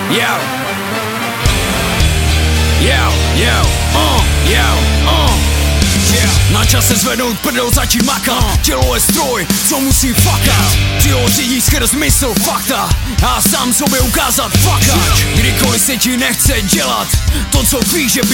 Yo. Yo, yo, yo, yeah. Na čase zvednout prdel, začít makat. Tělo je stroj, co musí fakat. Tělo řídí skrz mysl fakta a sám sobě ukázat fakač. Kdykoliv se ti nechce dělat to, co víš, že by